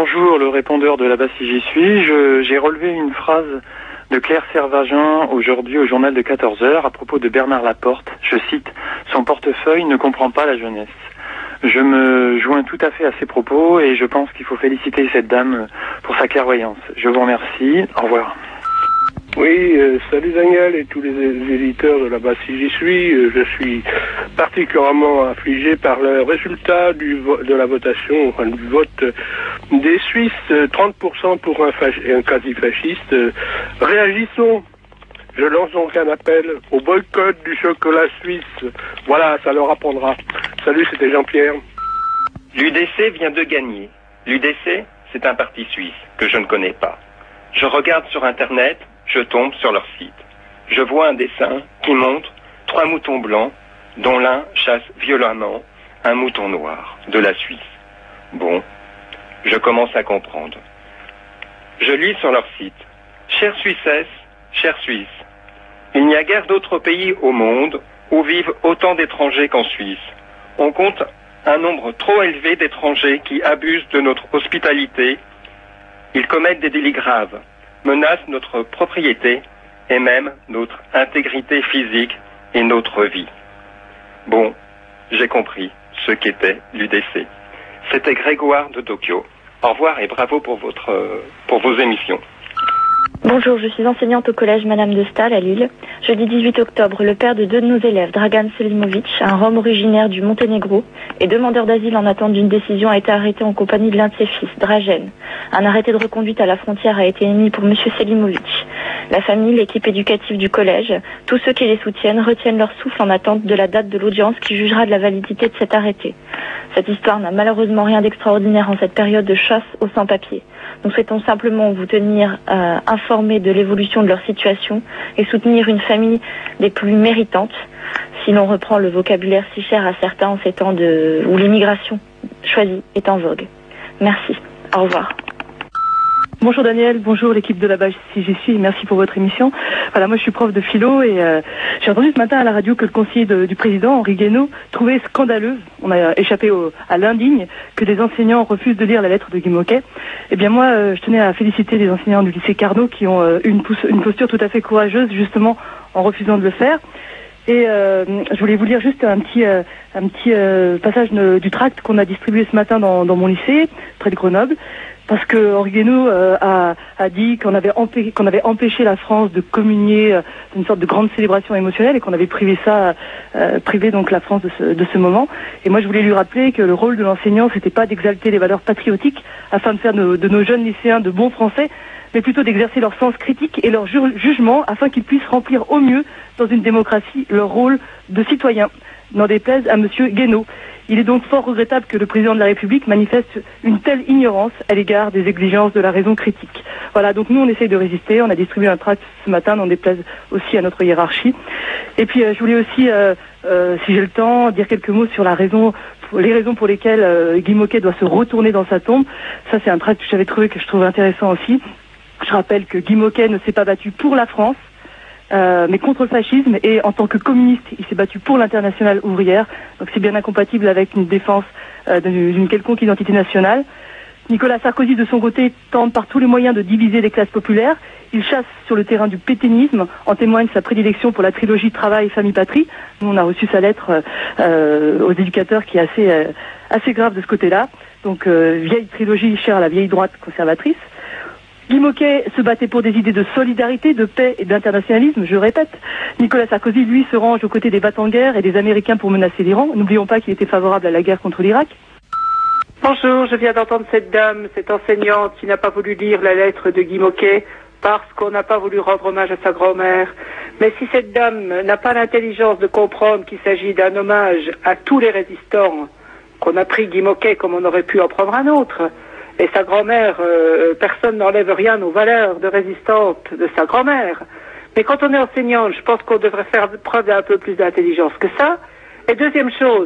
Bonjour, le répondeur de là-bas si j'y suis. J'ai relevé une phrase de Claire Servagin aujourd'hui au journal de 14h à propos de Bernard Laporte. Je cite, « Son portefeuille ne comprend pas la jeunesse ». Je me joins tout à fait à ces propos et je pense qu'il faut féliciter cette dame pour sa clairvoyance. Je vous remercie. Au revoir. Oui, salut Daniel et tous les éditeurs de là-bas si j'y suis. Je suis particulièrement affligé par le résultat de la votation, enfin du vote des Suisses, 30% pour un quasi-fasciste. Réagissons. Je lance donc un appel au boycott du chocolat suisse. Voilà, ça leur apprendra. Salut, c'était Jean-Pierre. L'UDC vient de gagner. L'UDC, c'est un parti suisse que je ne connais pas. Je regarde sur Internet, je tombe sur leur site. Je vois un dessin qui montre 3 moutons blancs, dont l'un chasse violemment un mouton noir de la Suisse. Bon, je commence à comprendre. Je lis sur leur site. Chère Suissesse, chère Suisse, il n'y a guère d'autres pays au monde où vivent autant d'étrangers qu'en Suisse. On compte un nombre trop élevé d'étrangers qui abusent de notre hospitalité. Ils commettent des délits graves, menacent notre propriété et même notre intégrité physique et notre vie. Bon, j'ai compris ce qu'était l'UDC. C'était Grégoire de Tokyo. Au revoir et bravo pour vos émissions. Bonjour, je suis enseignante au collège Madame de Staël à Lille. Jeudi 18 octobre, le père de 2 de nos élèves, Dragan Selimovic, un Rome originaire du Monténégro et demandeur d'asile en attente d'une décision, a été arrêté en compagnie de l'un de ses fils, Dragan. Un arrêté de reconduite à la frontière a été émis pour M. Selimovic. La famille, l'équipe éducative du collège, tous ceux qui les soutiennent retiennent leur souffle en attente de la date de l'audience qui jugera de la validité de cet arrêté. Cette histoire n'a malheureusement rien d'extraordinaire en cette période de chasse aux sans-papiers. Nous souhaitons simplement vous tenir informés de l'évolution de leur situation et soutenir une famille des plus méritantes, si l'on reprend le vocabulaire si cher à certains en ces temps où l'immigration choisie est en vogue. Merci. Au revoir. Bonjour Daniel, bonjour l'équipe de là-bas si j'y suis, merci pour votre émission. Voilà, moi je suis prof de philo et j'ai entendu ce matin à la radio que le conseiller du président, Henri Guénaud, trouvait scandaleux, on a échappé à l'indigne, que des enseignants refusent de lire la lettre de Guy Môquet. Eh bien moi, je tenais à féliciter les enseignants du lycée Carnot qui ont une posture tout à fait courageuse justement en refusant de le faire. Et je voulais vous lire juste un petit passage du tract qu'on a distribué ce matin dans mon lycée, près de Grenoble. Parce que Henri Guénaud a dit qu'on avait empêché la France de communier une sorte de grande célébration émotionnelle et qu'on avait privé donc la France de ce moment. Et moi je voulais lui rappeler que le rôle de l'enseignant c'était pas d'exalter les valeurs patriotiques afin de faire de nos jeunes lycéens de bons Français, mais plutôt d'exercer leur sens critique et leur jugement afin qu'ils puissent remplir au mieux dans une démocratie leur rôle de citoyen. N'en déplaise à monsieur Guénaud. Il est donc fort regrettable que le président de la République manifeste une telle ignorance à l'égard des exigences de la raison critique. Voilà, donc nous on essaye de résister, on a distribué un tract ce matin, n'en déplaise aussi à notre hiérarchie. Et puis je voulais aussi, si j'ai le temps, dire quelques mots sur les raisons pour lesquelles Guy Môquet doit se retourner dans sa tombe. Ça c'est un tract que j'avais trouvé, que je trouve intéressant aussi. Je rappelle que Guy Môquet ne s'est pas battu pour la France, mais contre le fascisme, et en tant que communiste, il s'est battu pour l'internationale ouvrière, donc c'est bien incompatible avec une défense d'une quelconque identité nationale. Nicolas Sarkozy, de son côté, tente par tous les moyens de diviser les classes populaires. Il chasse sur le terrain du pétainisme, en témoigne sa prédilection pour la trilogie travail, famille, patrie. Nous, on a reçu sa lettre aux éducateurs qui est assez grave de ce côté-là. Donc, vieille trilogie chère à la vieille droite conservatrice. Guy Môquet se battait pour des idées de solidarité, de paix et d'internationalisme, je répète. Nicolas Sarkozy, lui, se range aux côtés des battants-en-guerre et des Américains pour menacer l'Iran. N'oublions pas qu'il était favorable à la guerre contre l'Irak. Bonjour, je viens d'entendre cette dame, cette enseignante qui n'a pas voulu lire la lettre de Guy Môquet parce qu'on n'a pas voulu rendre hommage à sa grand-mère. Mais si cette dame n'a pas l'intelligence de comprendre qu'il s'agit d'un hommage à tous les résistants, qu'on a pris Guy Môquet comme on aurait pu en prendre un autre, et sa grand-mère, personne n'enlève rien aux valeurs de résistante de sa grand-mère. Mais quand on est enseignante, je pense qu'on devrait faire preuve d'un peu plus d'intelligence que ça. Et deuxième chose,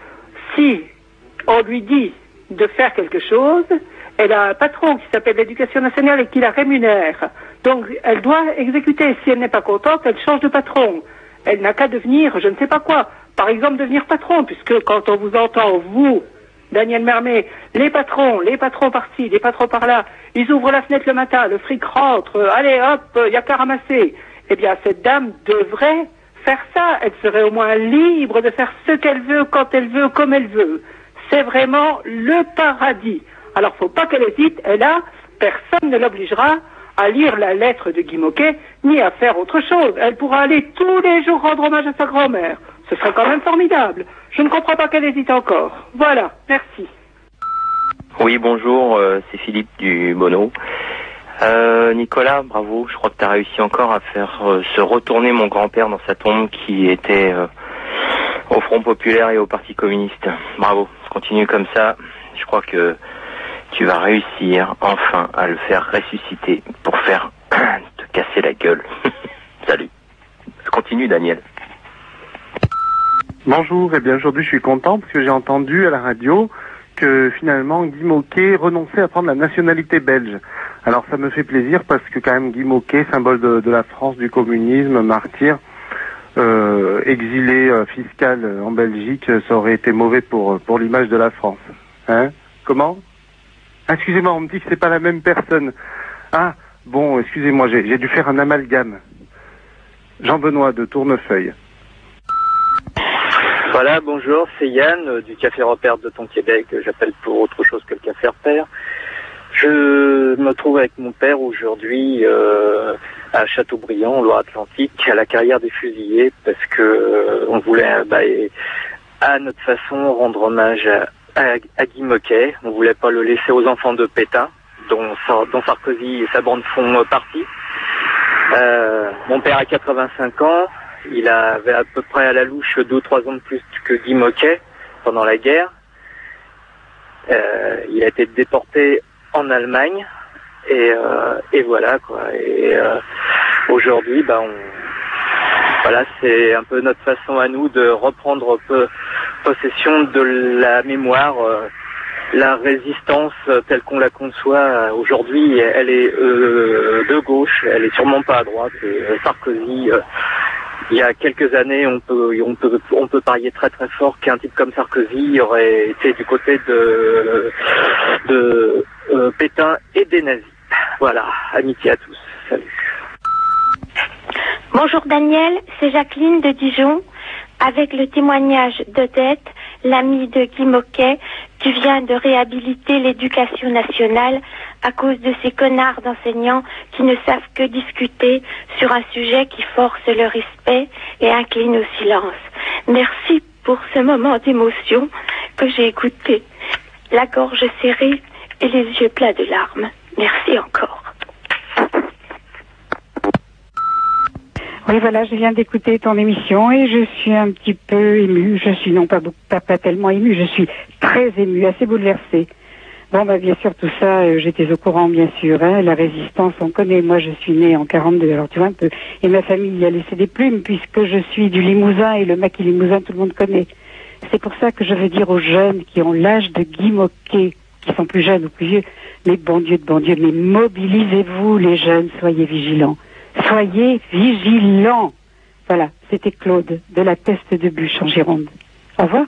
si on lui dit de faire quelque chose, elle a un patron qui s'appelle l'Éducation nationale et qui la rémunère. Donc elle doit exécuter. Si elle n'est pas contente, elle change de patron. Elle n'a qu'à devenir je ne sais pas quoi. Par exemple, devenir patron, puisque quand on vous entend, vous, Daniel Mermet, les patrons par-ci, les patrons par-là, ils ouvrent la fenêtre le matin, le fric rentre, allez hop, il n'y a qu'à ramasser. Eh bien, cette dame devrait faire ça. Elle serait au moins libre de faire ce qu'elle veut, quand elle veut, comme elle veut. C'est vraiment le paradis. Alors, faut pas qu'elle hésite, et là, personne ne l'obligera à lire la lettre de Guy Môquet, ni à faire autre chose. Elle pourra aller tous les jours rendre hommage à sa grand-mère. Ce serait quand même formidable. Je ne comprends pas qu'elle hésite encore. Voilà, merci. Oui, bonjour, c'est Philippe du Bonneau. Nicolas, bravo, je crois que tu as réussi encore à faire se retourner mon grand-père dans sa tombe qui était au Front Populaire et au Parti Communiste. Bravo, continue comme ça. Je crois que tu vas réussir enfin à le faire ressusciter pour faire te casser la gueule. Salut. Continue, Daniel. Bonjour, eh bien aujourd'hui je suis content parce que j'ai entendu à la radio que finalement Guy Môquet renonçait à prendre la nationalité belge. Alors ça me fait plaisir parce que quand même Guy Môquet, symbole de la France, du communisme, martyr, exilé fiscal en Belgique, ça aurait été mauvais pour l'image de la France. Hein? Comment? Ah, excusez-moi, on me dit que c'est pas la même personne. Ah, bon, excusez-moi, j'ai dû faire un amalgame. Jean-Benoît de Tournefeuille. Voilà, bonjour, c'est Yann du Café Repère de Québec. J'appelle pour autre chose que le Café Repère. Je me trouve avec mon père aujourd'hui à Châteaubriand, en Loire-Atlantique, à la carrière des fusillés, parce que on voulait, à notre façon, rendre hommage à Guy Môquet. On voulait pas le laisser aux enfants de Pétain, dont Sarkozy et sa bande font partie. Mon père a 85 ans. Il avait à peu près à la louche 2 ou 3 ans de plus que Guy Môquet pendant la guerre. Il a été déporté en Allemagne et voilà quoi. Et aujourd'hui, voilà, c'est un peu notre façon à nous de reprendre possession de la mémoire. La résistance telle qu'on la conçoit aujourd'hui, elle est de gauche, elle est sûrement pas à droite. Sarkozy. Il y a quelques années, on peut parier très très fort qu'un type comme Sarkozy aurait été du côté de Pétain et des nazis. Voilà, amitié à tous. Salut. Bonjour Daniel, c'est Jacqueline de Dijon, avec le témoignage d'Odette, l'amie de Guy Môquet, qui vient de réhabiliter l'éducation nationale à cause de ces connards d'enseignants qui ne savent que discuter sur un sujet qui force le respect et incline au silence. Merci pour ce moment d'émotion que j'ai écouté, la gorge serrée et les yeux pleins de larmes. Merci encore. Oui, voilà, je viens d'écouter ton émission et je suis un petit peu émue. Je suis non pas tellement émue, je suis très émue, assez bouleversée. Bon, bien sûr, tout ça, j'étais au courant, bien sûr. Hein, la résistance, on connaît. Moi, je suis née en 42, alors tu vois un peu. Et ma famille y a laissé des plumes, puisque je suis du Limousin, et le maquis Limousin, tout le monde connaît. C'est pour ça que je veux dire aux jeunes qui ont l'âge de Guy Môquet, qui sont plus jeunes ou plus vieux, mais bon Dieu, mais mobilisez-vous, les jeunes, soyez vigilants. Soyez vigilants. Voilà, c'était Claude, de la Teste de Bûche en Gironde. Au revoir.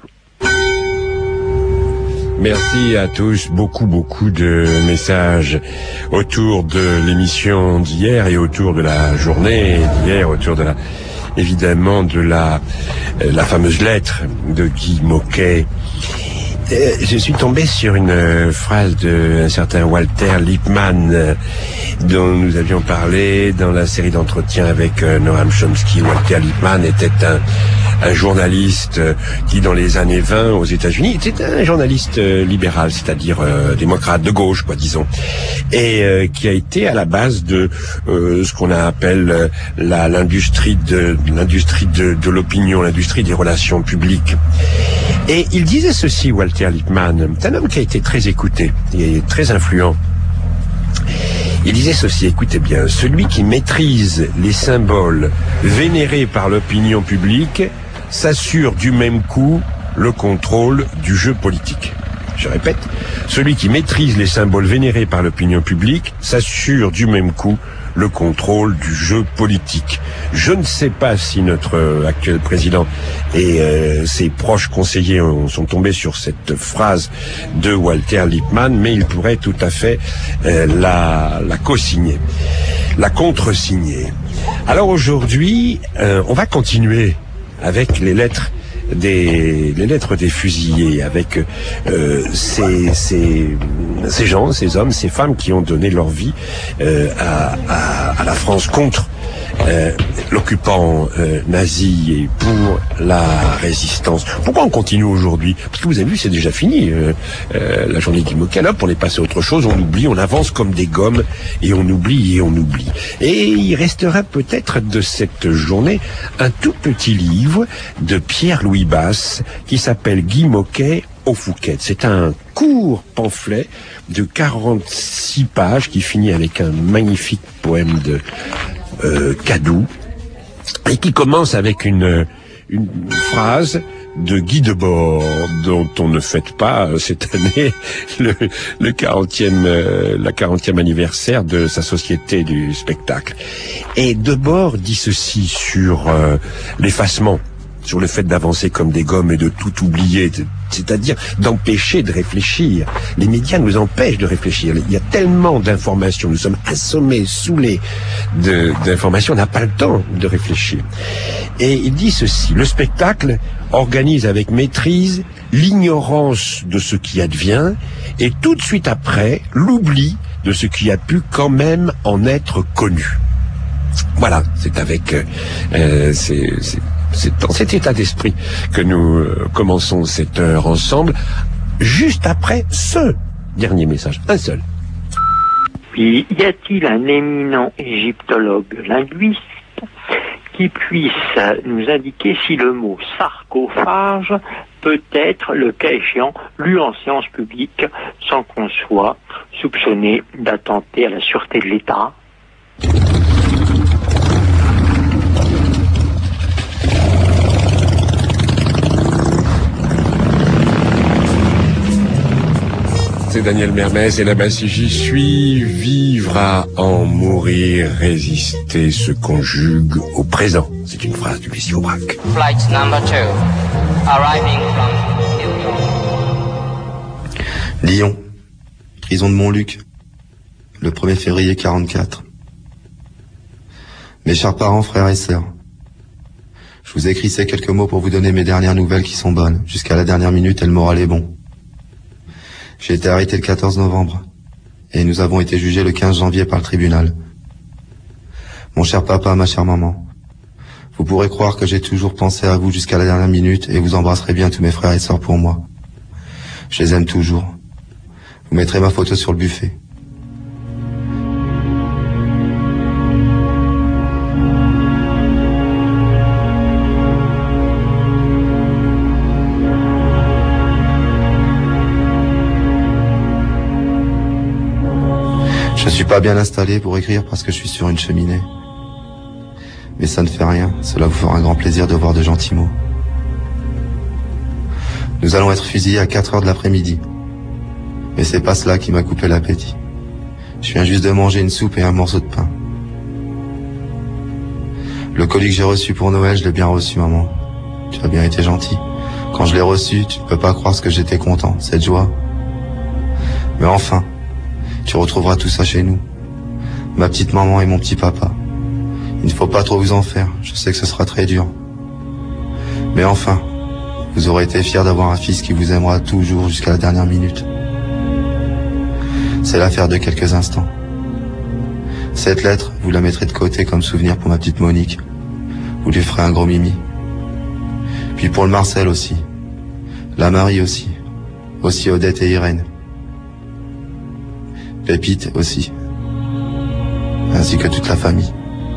Merci à tous, beaucoup de messages autour de l'émission d'hier et autour de la journée d'hier, autour de évidemment de la fameuse lettre de Guy Môquet. Je suis tombé sur une phrase d'un certain Walter Lippmann dont nous avions parlé dans la série d'entretiens avec Noam Chomsky. Walter Lippmann était un journaliste qui, dans les années 20 aux États-Unis, était un journaliste libéral, c'est-à-dire démocrate de gauche, disons, et qui a été à la base de ce qu'on appelle l'industrie de l'opinion, l'industrie des relations publiques. Et il disait ceci, Walter Lippmann, c'est un homme qui a été très écouté et très influent. Il disait ceci, écoutez bien, celui qui maîtrise les symboles vénérés par l'opinion publique s'assure du même coup le contrôle du jeu politique. Je répète, celui qui maîtrise les symboles vénérés par l'opinion publique s'assure du même coup le contrôle du jeu politique. Je ne sais pas si notre actuel président et ses proches conseillers sont tombés sur cette phrase de Walter Lippmann, mais il pourrait tout à fait la co-signer, la contre-signer. Alors aujourd'hui, on va continuer avec les lettres des fusillés, avec ces gens, ces hommes, ces femmes qui ont donné leur vie à la France contre l'occupant nazi et pour la résistance. Pourquoi on continue aujourd'hui? Parce que vous avez vu, c'est déjà fini. La journée Guy Môquet, on est passé à autre chose, on oublie, on avance comme des gommes et on oublie et on oublie. Et il restera peut-être de cette journée un tout petit livre de Pierre-Louis Basse qui s'appelle Guy Môquet au Fouquet. C'est un court pamphlet de 46 pages qui finit avec un magnifique poème de Cadou et qui commence avec une phrase de Guy Debord, dont on ne fête pas cette année la 40e anniversaire de sa société du spectacle. Et Debord dit ceci sur l'effacement, sur le fait d'avancer comme des gommes et de tout oublier, c'est-à-dire d'empêcher de réfléchir. Les médias nous empêchent de réfléchir. Il y a tellement d'informations, nous sommes assommés, saoulés d'informations, on n'a pas le temps de réfléchir. Et il dit ceci: le spectacle organise avec maîtrise l'ignorance de ce qui advient et tout de suite après l'oubli de ce qui a pu quand même en être connu. Voilà, c'est avec c'est dans cet état d'esprit que nous commençons cette heure ensemble, juste après ce dernier message, un seul. Puis, y a-t-il un éminent égyptologue linguiste qui puisse nous indiquer si le mot sarcophage peut être, le cas échéant, lu en séance publique sans qu'on soit soupçonné d'attenter à la sûreté de l'État? C'est Daniel Mermez et là-bas si j'y suis, vivre à en mourir, résister se conjugue au présent. C'est une phrase du Lucie Aubrac. Flight number 2, arriving from Lyon, prison de Montluc, le 1er février 44. Mes chers parents, frères et sœurs, je vous ai écrit ces quelques mots pour vous donner mes dernières nouvelles qui sont bonnes. Jusqu'à la dernière minute et le moral est bon. J'ai été arrêté le 14 novembre et nous avons été jugés le 15 janvier par le tribunal. Mon cher papa, ma chère maman, vous pourrez croire que j'ai toujours pensé à vous jusqu'à la dernière minute et vous embrasserez bien tous mes frères et sœurs pour moi. Je les aime toujours. Vous mettrez ma photo sur le buffet. Je suis pas bien installé pour écrire parce que je suis sur une cheminée. Mais ça ne fait rien, cela vous fera un grand plaisir de voir de gentils mots. Nous allons être fusillés à 4 heures de l'après-midi. Mais c'est pas cela qui m'a coupé l'appétit. Je viens juste de manger une soupe et un morceau de pain. Le colis que j'ai reçu pour Noël, je l'ai bien reçu, maman. Tu as bien été gentil. Quand je l'ai reçu, tu ne peux pas croire ce que j'étais content, cette joie. Mais enfin, tu retrouveras tout ça chez nous. Ma petite maman et mon petit papa. Il ne faut pas trop vous en faire, je sais que ce sera très dur. Mais enfin, vous aurez été fiers d'avoir un fils qui vous aimera toujours jusqu'à la dernière minute. C'est l'affaire de quelques instants. Cette lettre, vous la mettrez de côté comme souvenir pour ma petite Monique. Vous lui ferez un gros mimi. Puis pour le Marcel aussi. La Marie aussi. Aussi Odette et Irène. Pépite aussi. Ainsi que toute la famille.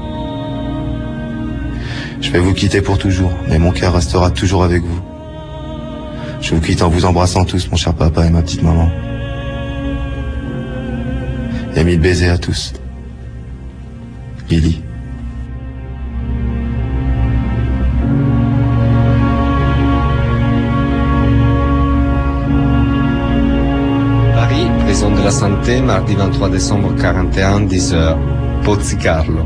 Je vais vous quitter pour toujours, mais mon cœur restera toujours avec vous. Je vous quitte en vous embrassant tous, mon cher papa et ma petite maman. Et 1000 baisers à tous. Lily. Paris, prison de la Santé, mardi 23 décembre 41, 10h. Pozzicarlo.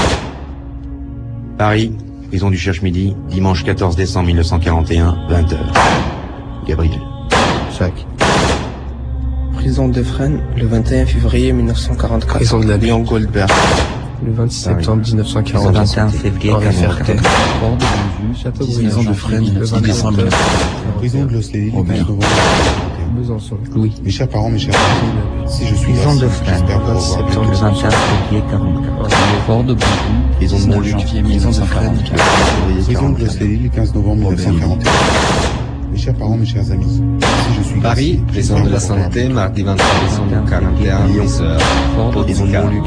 Paris, prison du Cherche-Midi, dimanche 14 décembre 1941, 20h. Gabriel. Jacques. Prison de Fresnes, le 21 février 1944. Prison de la Léon Goldberg. Le 26 septembre 1940. 21 février 1940. Port de Bellevue, Châteaubriand. Prison de Fresnes, le 20 décembre. Prison de l'Oslélie, le 15 novembre. Besançon. Louis. Mes chers parents, mes chers amis, si je suis Prison là, de Fresnes, j'espère le 27 septembre 21 février 44. Port de Bellevue. Prison de Montluc. Prison de Fresnes. Prison de l'Oslélie, le 15 novembre 1941. Mes chers parents, mes chers amis, si je suis Paris, là, prison de la Santé, mardi 23 décembre 41, 10h. Prison de Montluc.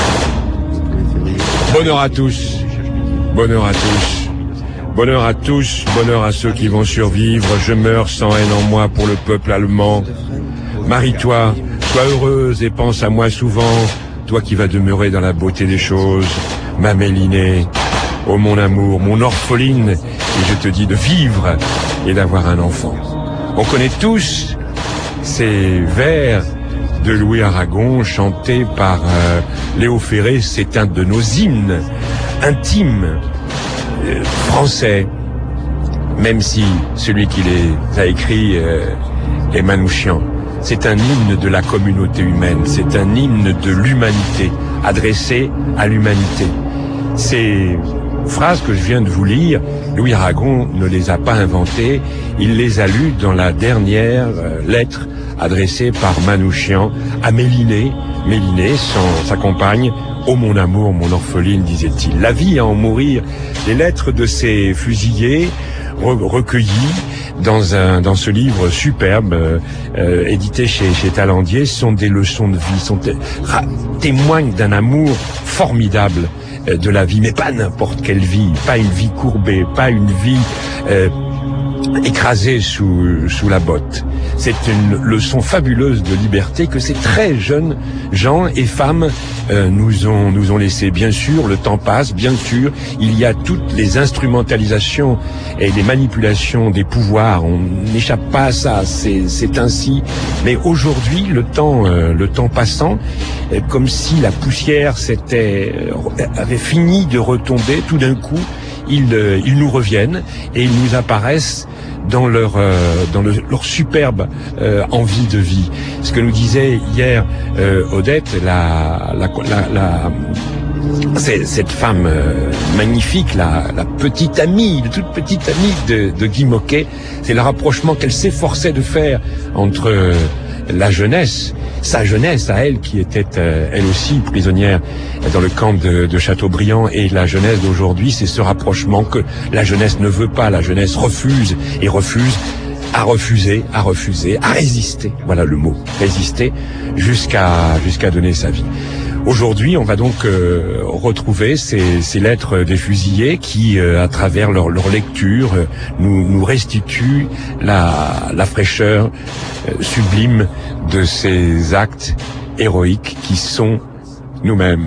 Bonheur à tous. Bonheur à tous. Bonheur à tous, bonheur à ceux qui vont survivre. Je meurs sans haine en moi pour le peuple allemand. Marie-toi, sois heureuse et pense à moi souvent, toi qui vas demeurer dans la beauté des choses, ma Mélinée. Oh mon amour, mon orpheline, et je te dis de vivre et d'avoir un enfant. On connaît tous ces vers de Louis Aragon chantés par Léo Ferré. C'est un de nos hymnes intimes français, même si celui qui les a écrits est Manouchian. C'est un hymne de la communauté humaine, c'est un hymne de l'humanité, adressé à l'humanité. Ces phrases que je viens de vous lire, Louis Aragon ne les a pas inventées, il les a lues dans la dernière lettre adressée par Manouchian à Mélinée, sa compagne. Oh mon amour, mon orpheline, disait-il. La vie à en mourir. Les lettres de ces fusillés recueillies dans ce livre superbe édité chez Talandier sont des leçons de vie, témoignent d'un amour formidable de la vie, mais pas n'importe quelle vie, pas une vie courbée, pas une vie écrasée sous la botte. C'est une leçon fabuleuse de liberté que ces très jeunes gens et femmes nous ont laissé. Bien sûr, le temps passe, bien sûr, il y a toutes les instrumentalisations et les manipulations des pouvoirs. On n'échappe pas à ça, c'est ainsi. Mais aujourd'hui, le temps passant, comme si la poussière avait fini de retomber, tout d'un coup, ils nous reviennent et ils nous apparaissent dans leur superbe envie de vie. Ce que nous disait hier Odette, cette femme magnifique, la petite amie, la toute petite amie de Guy Moquet, c'est le rapprochement qu'elle s'efforçait de faire entre la jeunesse, sa jeunesse à elle, qui était elle aussi prisonnière dans le camp de Châteaubriand, et la jeunesse d'aujourd'hui, c'est ce rapprochement que la jeunesse ne veut pas, la jeunesse refuse, a refusé, a résisté, voilà le mot, résister, jusqu'à donner sa vie. Aujourd'hui, on va donc retrouver ces lettres des fusillés qui, à travers leur lecture, nous restituent la fraîcheur sublime de ces actes héroïques qui sont nous-mêmes.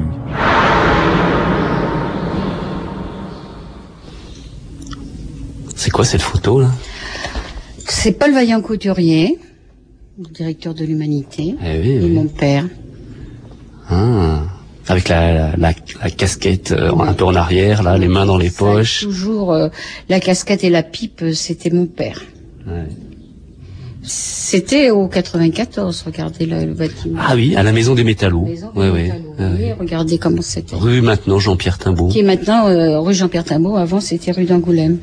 C'est quoi cette photo là? C'est Paul Vaillant-Couturier, directeur de l'Humanité, et mon père. Ah, avec la casquette un peu en arrière, là, les mains dans les poches. Toujours la casquette et la pipe, c'était mon père. Ouais. C'était au 94, regardez le bâtiment. Ah oui, à la Maison des Métallos. Regardez comment c'était. Rue maintenant Jean-Pierre Timbaud. Qui est maintenant rue Jean-Pierre Timbaud, avant c'était rue d'Angoulême.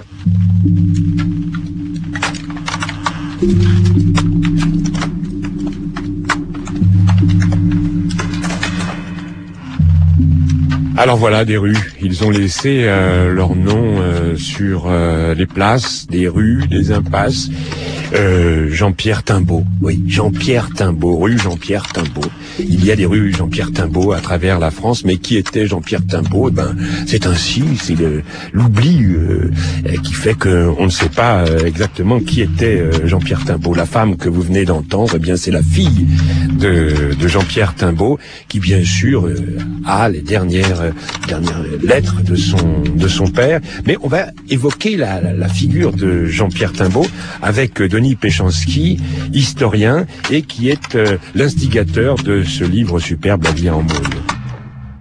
Alors voilà, des rues. Ils ont laissé leur nom sur les places, des rues, des impasses. Jean-Pierre Timbaud. Oui, Jean-Pierre Timbaud, rue Jean-Pierre Timbaud. Il y a des rues Jean-Pierre Timbaud à travers la France, mais qui était Jean-Pierre Timbaud? C'est ainsi, c'est l'oubli qui fait qu'on ne sait pas exactement qui était Jean-Pierre Timbaud. La femme que vous venez d'entendre, eh bien, c'est la fille de Jean-Pierre Timbaud, qui bien sûr a les dernières lettres de son père. Mais on va évoquer la figure de Jean-Pierre Timbaud avec Denis Péchanski, historien, et qui est l'instigateur de ce livre superbe, La vie en monde.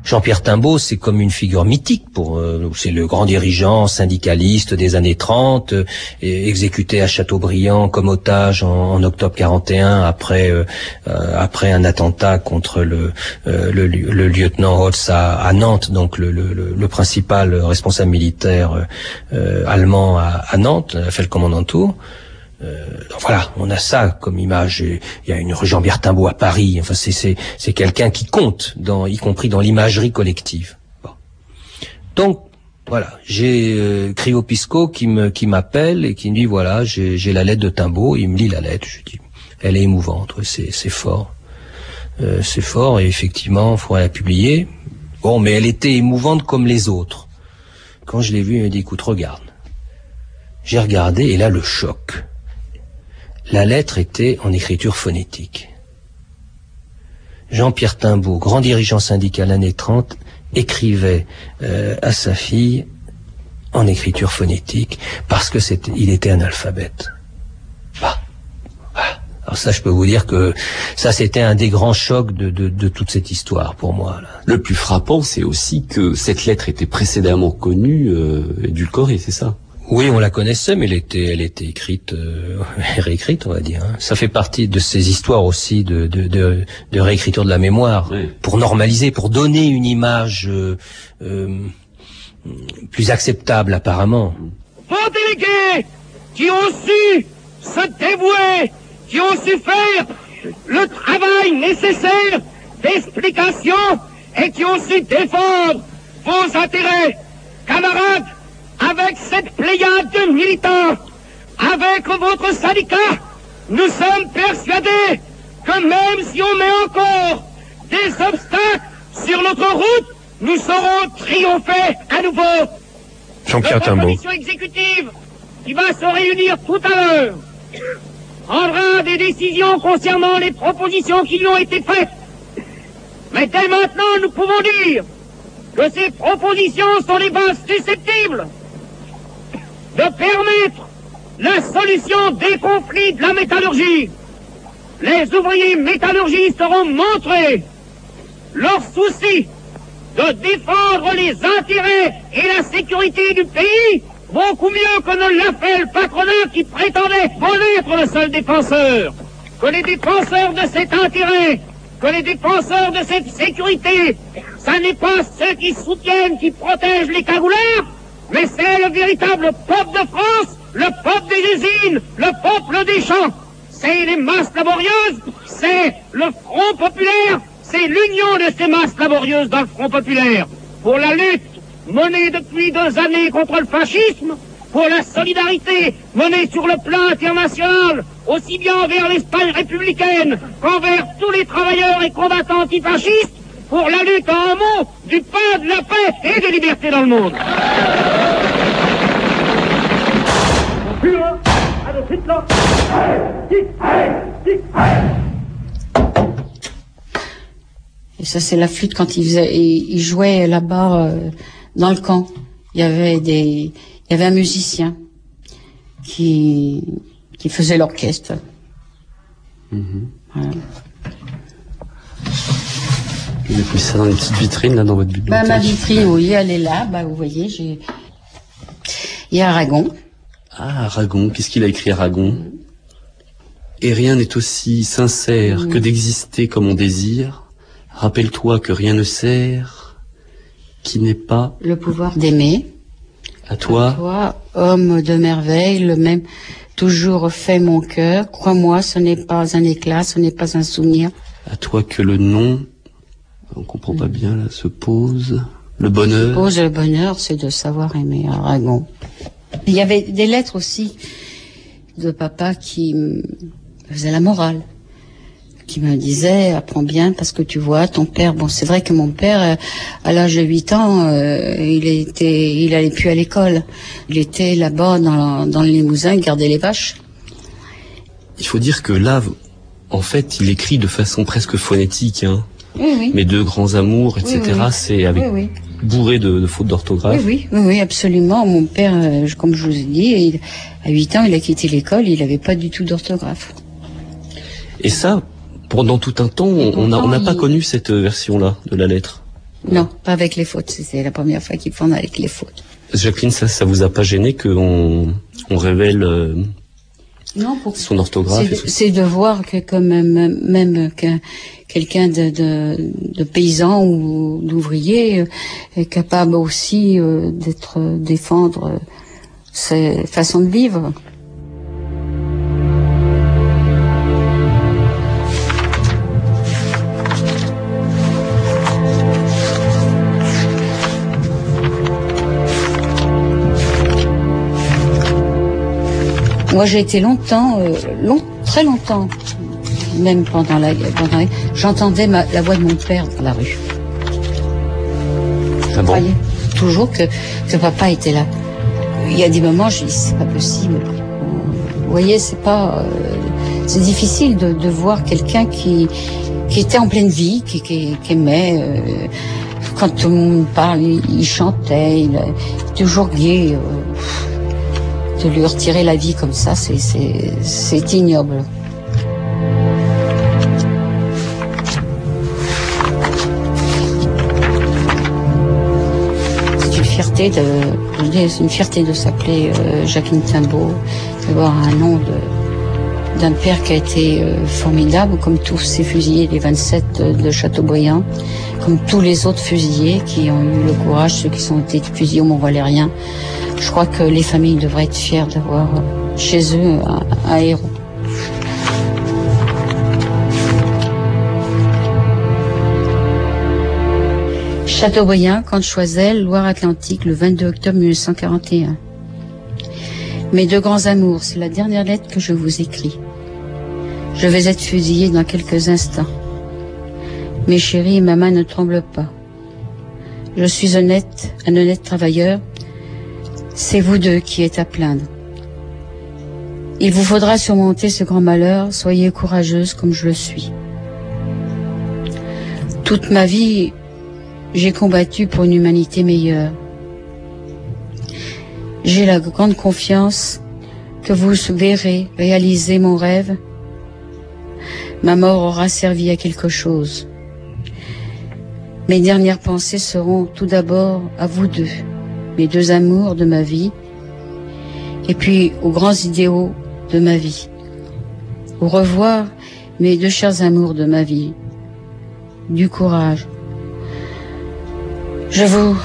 Jean-Pierre Timbaud, c'est comme une figure mythique c'est le grand dirigeant syndicaliste des années 30, exécuté à Chateaubriand comme otage en octobre 41 après un attentat contre le lieutenant Holtz à Nantes, donc le principal responsable militaire allemand à Nantes, a fait le commandant de Tours. Voilà, on a ça comme image. Il y a une rue Jean-Pierre Timbaud à Paris. Enfin, c'est quelqu'un qui compte, y compris dans l'imagerie collective. Bon. Donc, voilà, j'ai Cryo Pisco qui m'appelle et qui me dit voilà, j'ai la lettre de Timbaud. Il me lit la lettre. Je dis, elle est émouvante. C'est fort. C'est fort et effectivement, il faudrait la publier. Bon, mais elle était émouvante comme les autres. Quand je l'ai vue, il m'a dit écoute, regarde. J'ai regardé et là, le choc. La lettre était en écriture phonétique. Jean-Pierre Timbaud, grand dirigeant syndical années 30, écrivait à sa fille en écriture phonétique parce que il était analphabète. Voilà. Alors ça, je peux vous dire que ça, c'était un des grands chocs de toute cette histoire pour moi. Là. Le plus frappant, c'est aussi que cette lettre était précédemment connue, édulcorée, c'est ça? Oui, on la connaissait, mais elle était écrite, réécrite, on va dire. Ça fait partie de ces histoires aussi de réécriture de la mémoire, oui. Pour normaliser, pour donner une image plus acceptable, apparemment. Vos délégués qui ont su se dévouer, qui ont su faire le travail nécessaire d'explication et qui ont su défendre vos intérêts, camarades. Avec cette pléiade de militants, avec votre syndicat, nous sommes persuadés que même si on met encore des obstacles sur notre route, nous saurons triompher à nouveau. Jean-Pierre Timbaud. La commission exécutive qui va se réunir tout à l'heure prendra des décisions concernant les propositions qui lui ont été faites. Mais dès maintenant, nous pouvons dire que ces propositions sont les bases susceptibles de permettre la solution des conflits de la métallurgie. Les ouvriers métallurgistes auront montré leur souci de défendre les intérêts et la sécurité du pays beaucoup mieux que ne l'a fait le patronat qui prétendait connaître le seul défenseur. Que les défenseurs de cet intérêt, que les défenseur de cette sécurité, ça n'est pas ceux qui soutiennent, qui protègent les cagouleurs, mais c'est le véritable peuple de France, le peuple des usines, le peuple des champs. C'est les masses laborieuses, c'est le Front populaire, c'est l'union de ces masses laborieuses dans le Front populaire. Pour la lutte menée depuis 2 années contre le fascisme, pour la solidarité menée sur le plan international, aussi bien envers l'Espagne républicaine qu'envers tous les travailleurs et combattants antifascistes, pour la lutte en un mot du pain, de la paix et des libertés dans le monde. Et ça, c'est la flûte quand il jouait là-bas dans le camp. Il y avait un musicien qui faisait l'orchestre. Voilà. Vous avez mis ça dans une petite vitrine, là, dans votre bibliothèque? Ma vitrine, oui, elle est là. Vous voyez, il y a Aragon. Ah, Aragon. Qu'est-ce qu'il a écrit, Aragon? Et rien n'est aussi sincère que d'exister comme on désire. Rappelle-toi que rien ne sert, qui n'est pas... Le pouvoir d'aimer. À toi. À toi, homme de merveille, le même toujours fait mon cœur. Crois-moi, ce n'est pas un éclat, ce n'est pas un souvenir. À toi que le nom, on comprend pas bien, là, se pose. Le bonheur. Se pose le bonheur, c'est de savoir aimer, Aragon. Il y avait des lettres aussi de papa qui me faisait la morale, qui me disait apprends bien parce que tu vois ton père. Bon, c'est vrai que mon père à l'âge de 8 ans il allait plus à l'école, il était là-bas dans le Limousin, il gardait les vaches. Il faut dire que là en fait il écrit de façon presque phonétique, hein. Oui. Mes 2 grands amours, etc. Oui. C'est avec bourré de fautes d'orthographe. Oui, absolument. Mon père, comme je vous ai dit, à 8 ans, il a quitté l'école, il n'avait pas du tout d'orthographe. Et ça, pendant tout un temps, on n'a pas connu cette version-là de la lettre. Non, pas avec les fautes. C'est la première fois qu'ils font avec les fautes. Jacqueline, ça vous a pas gêné qu'on révèle non, son orthographe? C'est de voir que comme même quelqu'un de paysan ou d'ouvrier est capable aussi défendre ses façons de vivre. Moi, j'ai été très longtemps, même pendant la j'entendais la voix de mon père dans la rue. Je croyais toujours que papa était là. Il y a des moments, je dis, c'est pas possible. Vous voyez, c'est difficile de voir quelqu'un qui était en pleine vie, qui aimait. Quand tout le monde parle, il chantait, il est toujours gai. De lui retirer la vie comme ça, c'est ignoble. C'est une fierté de s'appeler Jacqueline Timbaud, d'avoir un nom d'un père qui a été formidable, comme tous ces fusillés des 27 de Châteaubriand, comme tous les autres fusillés qui ont eu le courage, ceux qui sont été fusillés au Mont-Valérien. Je crois que les familles devraient être fières d'avoir chez eux un héros. Châteaubriand, Camp de Choiseul, Loire-Atlantique, le 22 octobre 1941. Mes deux grands amours, c'est la dernière lettre que je vous écris. Je vais être fusillé dans quelques instants. Mes chéris, ma main ne tremble pas. Je suis un honnête travailleur. C'est vous deux qui êtes à plaindre. Il vous faudra surmonter ce grand malheur. Soyez courageuse comme je le suis. Toute ma vie, j'ai combattu pour une humanité meilleure. J'ai la grande confiance que vous verrez réaliser mon rêve. Ma mort aura servi à quelque chose. Mes dernières pensées seront tout d'abord à vous deux, mes deux amours de ma vie, et puis aux grands idéaux de ma vie. Au revoir, mes deux chers amours de ma vie. Du courage. Je vous...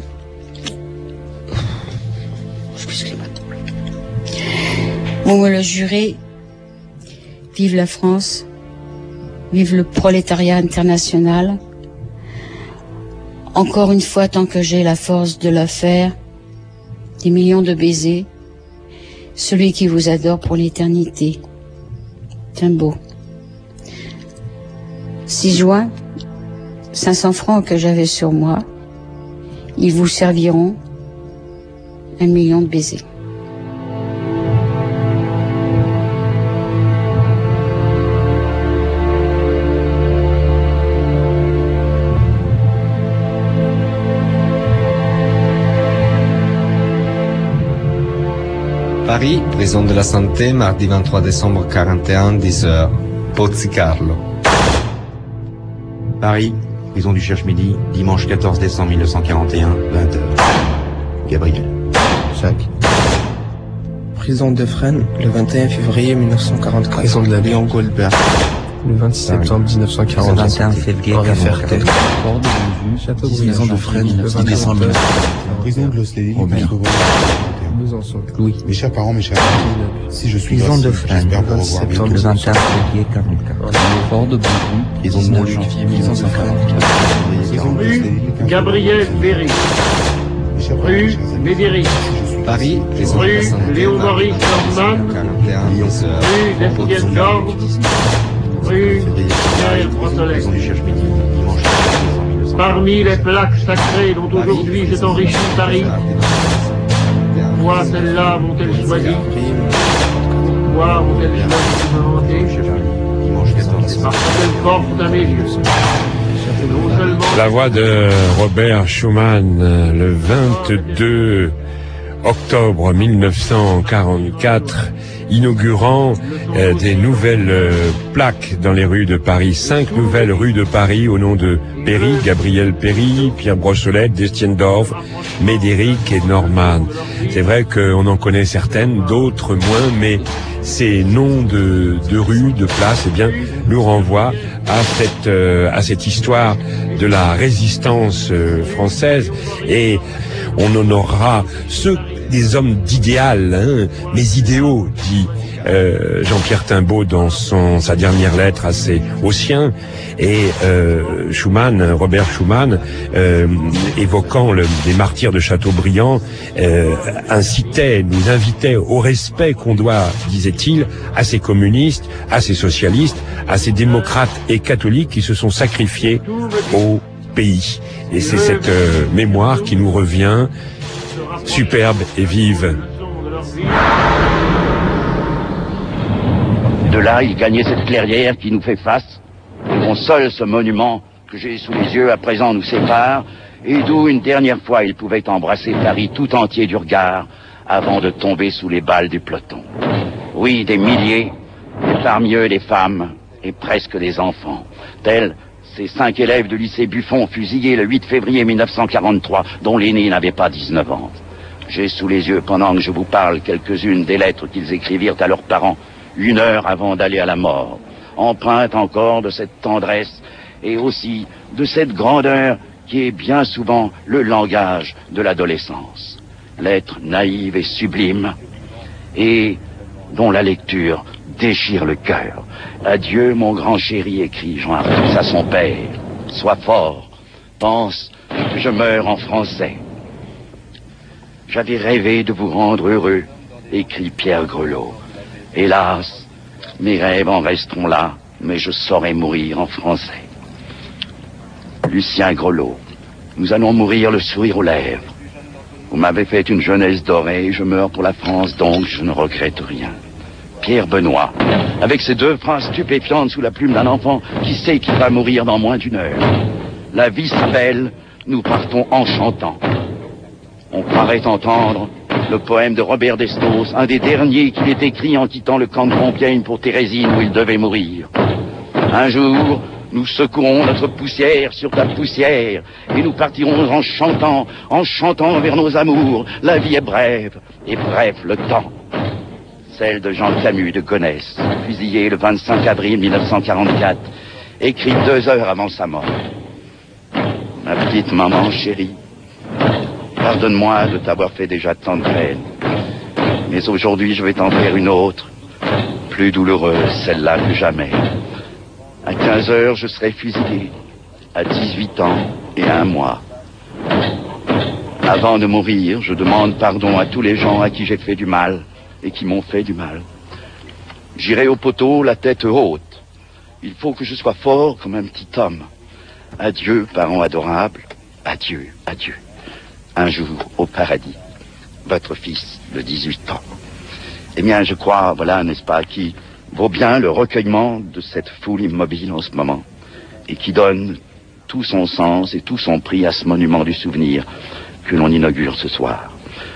Excusez-moi. Vous me le jurez, vive la France, vive le prolétariat international. Encore une fois, tant que j'ai la force de le faire, des millions de baisers, celui qui vous adore pour l'éternité. Timbaud. 6 juin, 500 francs que j'avais sur moi, ils vous serviront 1 million de baisers. Paris, prison de la Santé, mardi 23 décembre 41, 10h. Pozzi Carlo. Paris, prison du Cherche-Midi, dimanche 14 décembre 1941, 20h. Gabriel. Jacques. Prison de Fresnes, le 21 février 1944. Prison de la Léon Goldberg. Le 26 septembre 1940. Le 21 février 1944. Prison de Fresnes, le 20 décembre. Prison de l'Ostélie, Besançon. Louis. Mes chers parents, mes chers amis, si je suis prison là, de Fresnes, j'espère vous revoir bientôt. le 21 février 44. Fort de Bonjour, Prison de Montluc, 1944. Rue Gabriel Berry. Rue Médéric. Paris, prison de la Rue Santé, Léon Maurice Norman. 41, 10h. Rue d'Estienne Georges. Rue Pierre Brossolet. Prison du Cherche-Midi, dimanche 14 décembre 1941. Parmi les plaques sacrées dont aujourd'hui s'est enrichi Paris, pourquoi celles-là m'ont-elles choisi? Pourquoi m'ont-elles choisi d'inventer? Parce qu'elles portent à mes yeux. Non seulement La voix de Robert Schumann, le 22 octobre 1944, inaugurant des nouvelles plaques dans les rues de Paris. 5 nouvelles rues de Paris au nom de Péry, Gabriel Péry, Pierre Brossolette, Destiendorf, Médéric et Norman. C'est vrai qu'on en connaît certaines, d'autres moins, mais ces noms de rues, de places, eh bien, nous renvoient à cette histoire de la résistance française, et on honorera ceux des hommes d'idéal, mais idéaux, dit Jean-Pierre Timbaud dans sa dernière lettre aux siens, et Robert Schuman, évoquant les martyrs de Chateaubriand, nous invitait au respect qu'on doit, disait-il, à ces communistes, à ces socialistes, à ces démocrates et catholiques qui se sont sacrifiés au pays. Et c'est cette mémoire qui nous revient, superbe et vive. De là, il gagnait cette clairière qui nous fait face, et dont seul ce monument que j'ai sous les yeux à présent nous sépare, et d'où une dernière fois il pouvait embrasser Paris tout entier du regard, avant de tomber sous les balles du peloton. Oui, des milliers, et parmi eux des femmes, et presque des enfants, tels ces 5 élèves du lycée Buffon fusillés le 8 février 1943, dont l'aîné n'avait pas 19 ans. J'ai sous les yeux, pendant que je vous parle, quelques-unes des lettres qu'ils écrivirent à leurs parents, 1 heure avant d'aller à la mort, empreintes encore de cette tendresse et aussi de cette grandeur qui est bien souvent le langage de l'adolescence. Lettres naïves et sublimes, et dont la lecture déchire le cœur. Adieu, mon grand chéri, écrit Jean Arthus à son père. Sois fort, pense que je meurs en français. J'avais rêvé de vous rendre heureux, écrit Pierre Grelot. Hélas, mes rêves en resteront là, mais je saurai mourir en français. Lucien Grelot, nous allons mourir le sourire aux lèvres. Vous m'avez fait une jeunesse dorée, je meurs pour la France, donc je ne regrette rien. Pierre Benoît, avec ces 2 phrases stupéfiantes sous la plume d'un enfant qui sait qu'il va mourir dans moins d'1 heure. La vie s'appelle, nous partons en chantant. On croirait entendre le poème de Robert Destos, un des derniers qu'il ait écrit en quittant le camp de Compiègne pour Thérésine où il devait mourir. Un jour, nous secouerons notre poussière sur ta poussière et nous partirons en chantant vers nos amours. La vie est brève et bref le temps. Celle de Jean Camus de Gonesse, fusillé le 25 avril 1944, écrit 2 heures avant sa mort. Ma petite maman chérie, pardonne-moi de t'avoir fait déjà tant de peine, mais aujourd'hui je vais t'en faire une autre, plus douloureuse, celle-là que jamais. À 15 heures, je serai fusillé, à 18 ans et 1 mois. Avant de mourir, je demande pardon à tous les gens à qui j'ai fait du mal et qui m'ont fait du mal. J'irai au poteau, la tête haute. Il faut que je sois fort comme un petit homme. Adieu, parents adorables, adieu, adieu. Un jour au paradis, votre fils de 18 ans. Eh bien, je crois, voilà, n'est-ce pas, qui vaut bien le recueillement de cette foule immobile en ce moment, et qui donne tout son sens et tout son prix à ce monument du souvenir que l'on inaugure ce soir.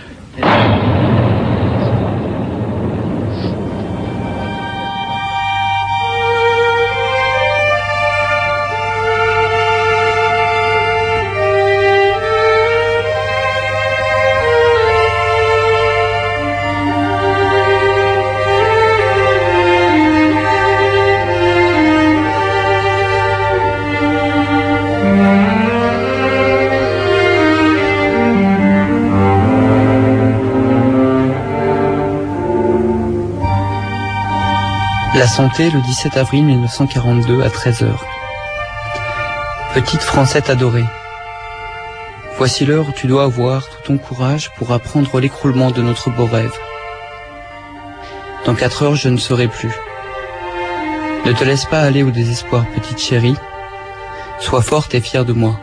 La Santé, le 17 avril 1942 à 13h. Petite Francette adorée, voici l'heure où tu dois avoir tout ton courage pour apprendre l'écroulement de notre beau rêve. Dans 4 heures, je ne serai plus. Ne te laisse pas aller au désespoir, petite chérie. Sois forte et fière de moi.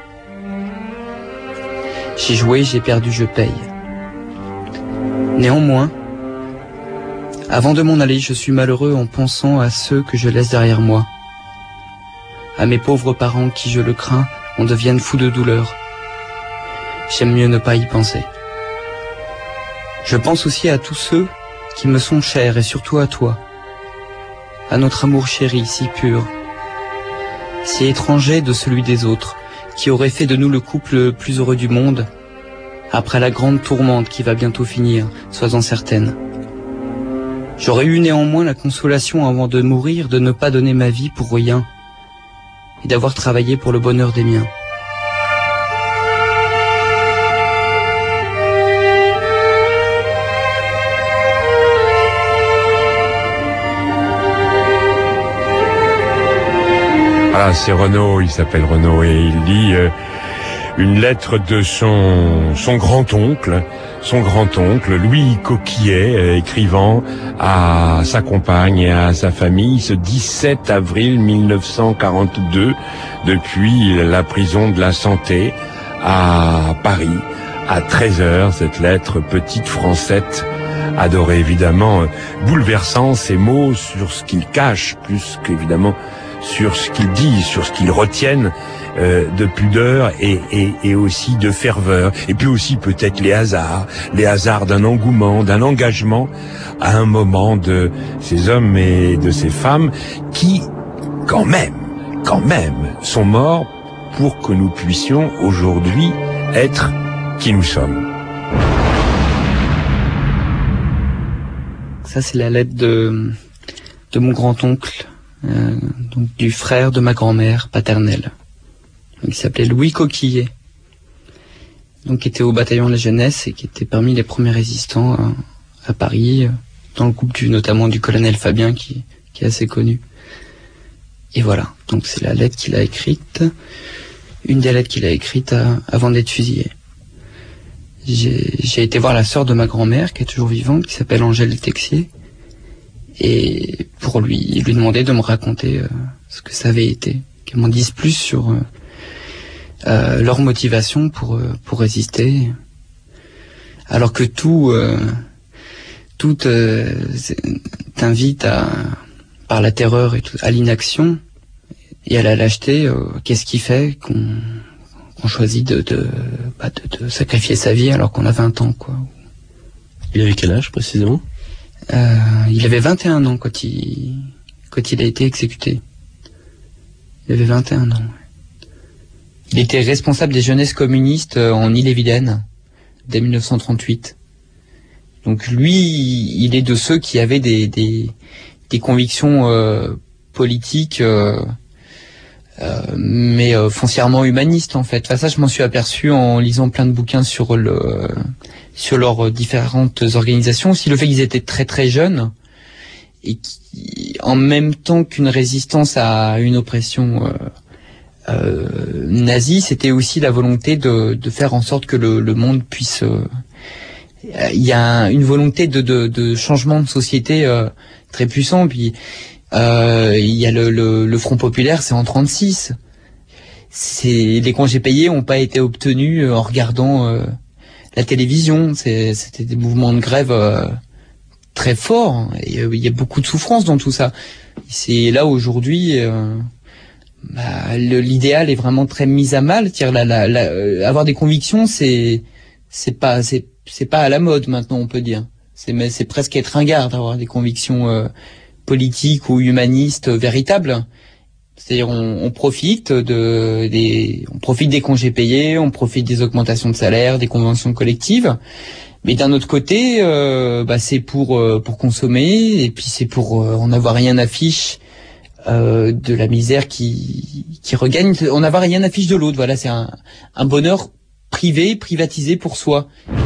J'ai joué, j'ai perdu, je paye. Néanmoins, avant de m'en aller, je suis malheureux en pensant à ceux que je laisse derrière moi. À mes pauvres parents qui, je le crains, en deviennent fous de douleur. J'aime mieux ne pas y penser. Je pense aussi à tous ceux qui me sont chers et surtout à toi, à notre amour chéri, si pur, si étranger de celui des autres, qui aurait fait de nous le couple le plus heureux du monde, après la grande tourmente qui va bientôt finir, sois-en certaine. J'aurais eu néanmoins la consolation avant de mourir de ne pas donner ma vie pour rien et d'avoir travaillé pour le bonheur des miens. Voilà, c'est Renaud, il s'appelle Renaud, et il lit une lettre de son grand-oncle, Louis Coquillet, écrivant à sa compagne et à sa famille ce 17 avril 1942, depuis la prison de la Santé à Paris, à 13h, cette lettre petite Francette adorée, évidemment, bouleversant ces mots sur ce qu'ils cachent, plus qu'évidemment sur ce qu'ils disent, sur ce qu'ils retiennent de pudeur et aussi de ferveur. Et puis aussi peut-être les hasards d'un engouement, d'un engagement à un moment de ces hommes et de ces femmes qui, quand même, sont morts pour que nous puissions aujourd'hui être qui nous sommes. Ça, c'est la lettre de mon grand-oncle, donc du frère de ma grand-mère paternelle. Il s'appelait Louis Coquillet, donc qui était au bataillon de la jeunesse et qui était parmi les premiers résistants à Paris, dans le groupe notamment du colonel Fabien qui est assez connu. Et voilà, donc c'est la lettre qu'il a écrite, une des lettres qu'il a écrites avant d'être fusillé. J'ai été voir la sœur de ma grand-mère qui est toujours vivante, qui s'appelle Angèle Texier, et pour lui demander de me raconter ce que ça avait été, qu'elle m'en dise plus sur leur motivation pour résister, alors que tout t'invite par la terreur et à l'inaction et à la lâcheté. Qu'est-ce qui fait qu'on choisit de sacrifier sa vie alors qu'on a 20 ans, quoi. Il avait quel âge précisément? Il avait 21 ans quand il a été exécuté. Il avait 21 ans. Il était responsable des jeunesses communistes en Ille-et-Vilaine dès 1938. Donc lui, il est de ceux qui avaient des convictions politiques, mais foncièrement humanistes en fait. Enfin, ça, je m'en suis aperçu en lisant plein de bouquins sur leurs différentes organisations. Aussi le fait qu'ils étaient très très jeunes et qui, en même temps qu'une résistance à une oppression nazie, c'était aussi la volonté de faire en sorte que le monde puisse... il y a une volonté de changement de société très puissant. Puis il y a le Front populaire, c'est en 36. Les congés payés n'ont pas été obtenus en regardant la télévision. C'était des mouvements de grève très forts. Il y a beaucoup de souffrance dans tout ça. C'est là aujourd'hui, l'idéal est vraiment très mis à mal. Avoir des convictions, c'est pas à la mode maintenant, on peut dire. C'est presque être ringard d'avoir des convictions politiques ou humanistes véritables. C'est-à-dire on profite des congés payés, on profite des augmentations de salaire, des conventions collectives. Mais d'un autre côté, c'est pour consommer, et puis c'est pour en avoir rien à fiche de la misère qui regagne. On avoir rien à fiche de l'autre. Voilà, c'est un bonheur privé, privatisé pour soi.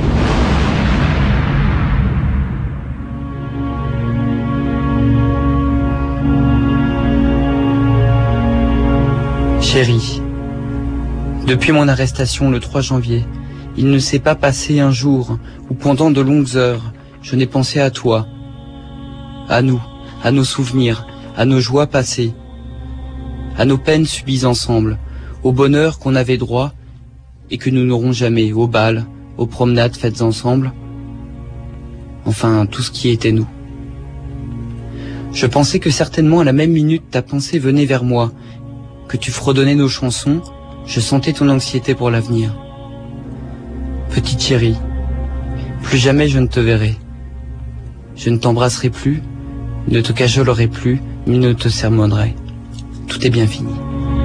Chérie, depuis mon arrestation le 3 janvier, il ne s'est pas passé un jour où pendant de longues heures, je n'ai pensé à toi, à nous, à nos souvenirs, à nos joies passées, à nos peines subies ensemble, au bonheur qu'on avait droit et que nous n'aurons jamais, aux bals, aux promenades faites ensemble, enfin tout ce qui était nous. Je pensais que certainement à la même minute ta pensée venait vers moi, que tu fredonnais nos chansons, je sentais ton anxiété pour l'avenir. Petite chérie, Plus jamais je ne te verrai. Je ne t'embrasserai plus, ne te cajolerai plus, ni ne te sermonnerai. Tout est bien fini.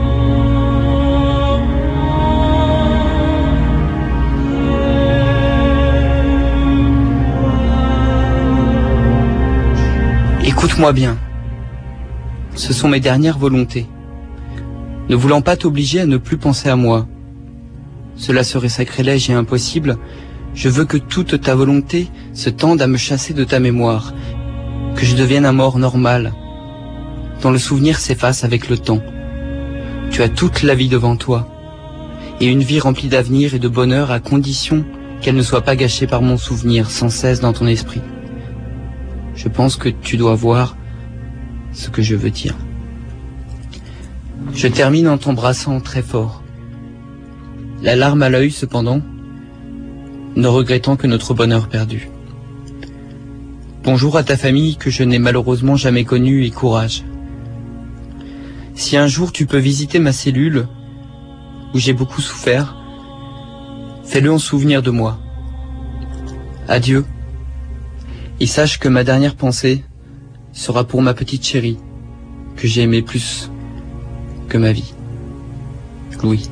Écoute-moi bien. Ce sont mes dernières volontés. Ne voulant pas t'obliger à ne plus penser à moi. Cela serait sacrilège et impossible. Je veux que toute ta volonté se tende à me chasser de ta mémoire, que je devienne un mort normal, dont le souvenir s'efface avec le temps. Tu as toute la vie devant toi, et une vie remplie d'avenir et de bonheur à condition qu'elle ne soit pas gâchée par mon souvenir sans cesse dans ton esprit. Je pense que tu dois voir ce que je veux dire. Je termine en t'embrassant très fort, la larme à l'œil cependant, ne regrettant que notre bonheur perdu. Bonjour à ta famille que je n'ai malheureusement jamais connue et courage. Si un jour tu peux visiter ma cellule, où j'ai beaucoup souffert, fais-le en souvenir de moi. Adieu, et sache que ma dernière pensée sera pour ma petite chérie, que j'ai aimée plus que ma vie. Louis.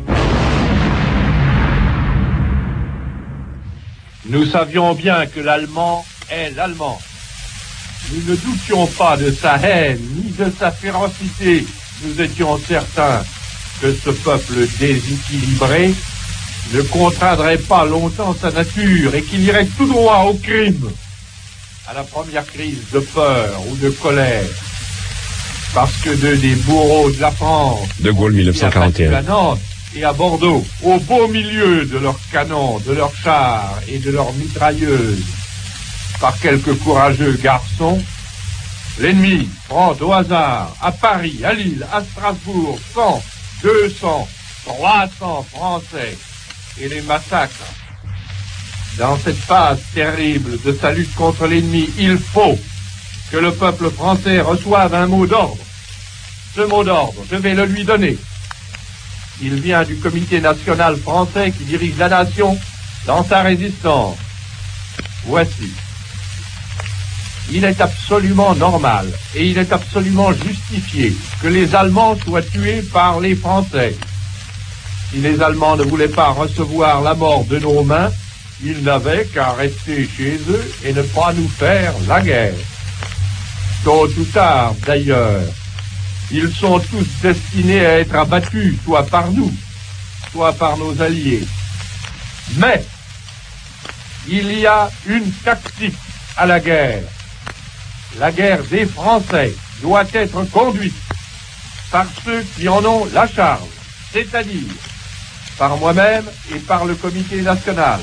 Nous savions bien que l'Allemand est l'Allemand. Nous ne doutions pas de sa haine ni de sa férocité. Nous étions certains que ce peuple déséquilibré ne contraindrait pas longtemps sa nature et qu'il irait tout droit au crime, à la première crise de peur ou de colère. Parce que des bourreaux de la France, De Gaulle, 1941. à Nantes et à Bordeaux, au beau milieu de leurs canons, de leurs chars et de leurs mitrailleuses, par quelques courageux garçons, l'ennemi prend au hasard à Paris, à Lille, à Strasbourg, 100, 200, 300 Français et les massacre. Dans cette phase terrible de sa lutte contre l'ennemi, il faut que le peuple français reçoive un mot d'ordre. Ce mot d'ordre, je vais le lui donner. Il vient du comité national français qui dirige la nation dans sa résistance. Voici. Il est absolument normal et il est absolument justifié que les Allemands soient tués par les Français. Si les Allemands ne voulaient pas recevoir la mort de nos mains, ils n'avaient qu'à rester chez eux et ne pas nous faire la guerre. Tôt ou tard, d'ailleurs, ils sont tous destinés à être abattus, soit par nous, soit par nos alliés. Mais, il y a une tactique à la guerre. La guerre des Français doit être conduite par ceux qui en ont la charge, c'est-à-dire par moi-même et par le comité national.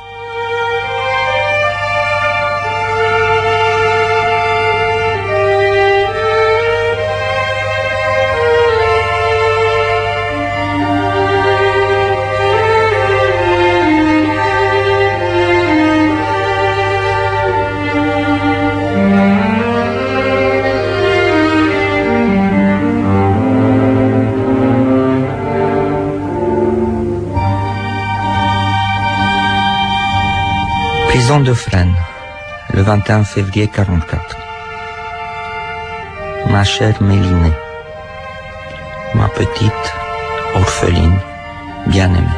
Prison de Fresnes, le 21 février 44. Ma chère Mélinée, ma petite orpheline bien-aimée.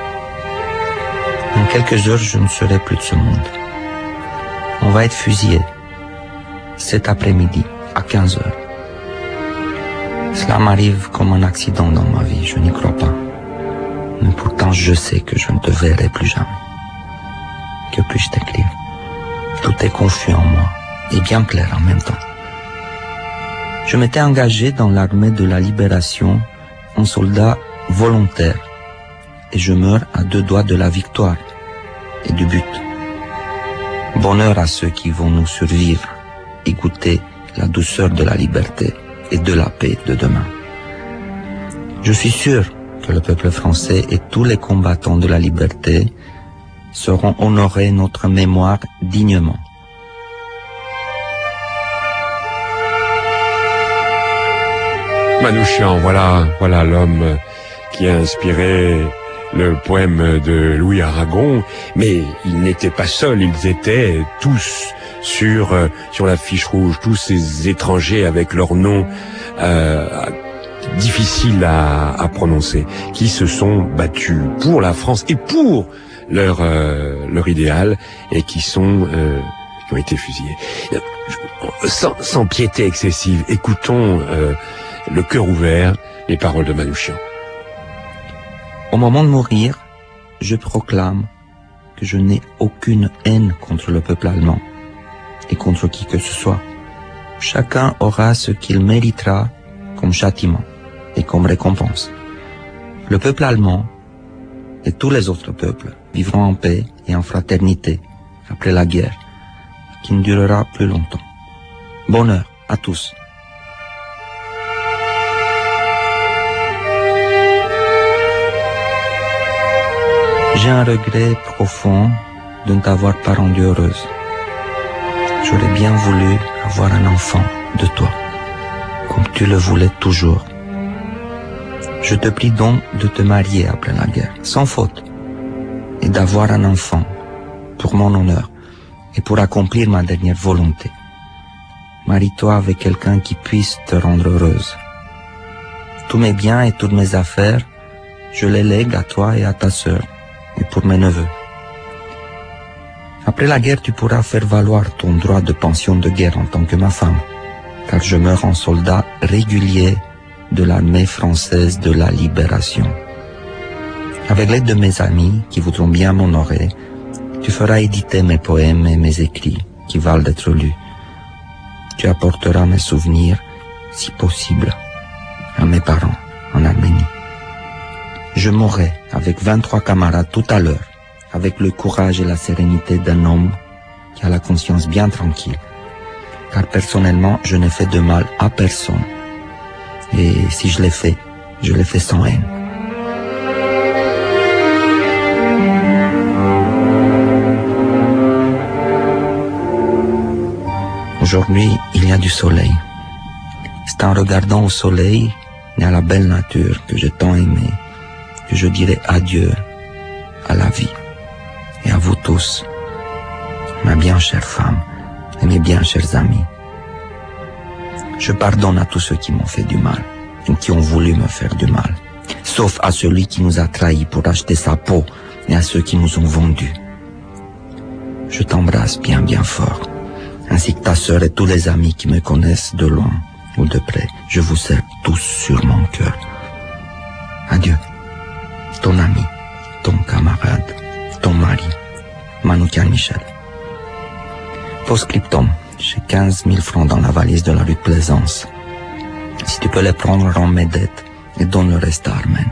En quelques heures, je ne serai plus de ce monde. On va être fusillé cet après-midi à 15 heures. Cela m'arrive comme un accident dans ma vie, je n'y crois pas. Mais pourtant, je sais que je ne te verrai plus jamais. Que puis-je t'écrire? Tout est confus en moi et bien clair en même temps. Je m'étais engagé dans l'armée de la libération en soldat volontaire et je meurs à 2 doigts de la victoire et du but. Bonheur à ceux qui vont nous survivre et goûter la douceur de la liberté et de la paix de demain. Je suis sûr que le peuple français et tous les combattants de la liberté sauront honorer notre mémoire dignement. Manouchian, voilà l'homme qui a inspiré le poème de Louis Aragon, mais ils n'étaient pas seuls, ils étaient tous sur la fiche rouge, tous ces étrangers avec leurs noms difficiles à prononcer, qui se sont battus pour la France et pour leur idéal, et qui ont été fusillés. Sans piété excessive, écoutons le cœur ouvert les paroles de Manouchian. Au moment de mourir, je proclame que je n'ai aucune haine contre le peuple allemand et contre qui que ce soit. Chacun aura ce qu'il méritera comme châtiment et comme récompense. Le peuple allemand et tous les autres peuples vivront en paix et en fraternité après la guerre, qui ne durera plus longtemps. Bonheur à tous. J'ai un regret profond de ne t'avoir pas rendue heureuse. J'aurais bien voulu avoir un enfant de toi, comme tu le voulais toujours. Je te prie donc de te marier après la guerre, sans faute, et d'avoir un enfant, pour mon honneur, et pour accomplir ma dernière volonté. Marie-toi avec quelqu'un qui puisse te rendre heureuse. Tous mes biens et toutes mes affaires, je les lègue à toi et à ta sœur, et pour mes neveux. Après la guerre, tu pourras faire valoir ton droit de pension de guerre en tant que ma femme, car je meurs en soldat régulier de l'armée française de la libération. Avec l'aide de mes amis qui voudront bien m'honorer, tu feras éditer mes poèmes et mes écrits qui valent d'être lus. Tu apporteras mes souvenirs, si possible, à mes parents en Arménie. Je mourrai avec 23 camarades tout à l'heure, avec le courage et la sérénité d'un homme qui a la conscience bien tranquille. Car personnellement, je n'ai fait de mal à personne. Et si je l'ai fait sans haine. Aujourd'hui, il y a du soleil. C'est en regardant au soleil et à la belle nature que j'ai tant aimé que je dirai adieu à la vie et à vous tous, ma bien chère femme et mes bien chers amis. Je pardonne à tous ceux qui m'ont fait du mal et qui ont voulu me faire du mal, sauf à celui qui nous a trahis pour acheter sa peau et à ceux qui nous ont vendus. Je t'embrasse bien bien fort, ainsi que ta sœur et tous les amis qui me connaissent de loin ou de près. Je vous serre tous sur mon cœur. Adieu, ton ami, ton camarade, ton mari, Manouchian Michel. Post-scriptum, j'ai 15 000 francs dans la valise de la rue de Plaisance. Si tu peux les prendre, rends mes dettes et donne le reste à Armen.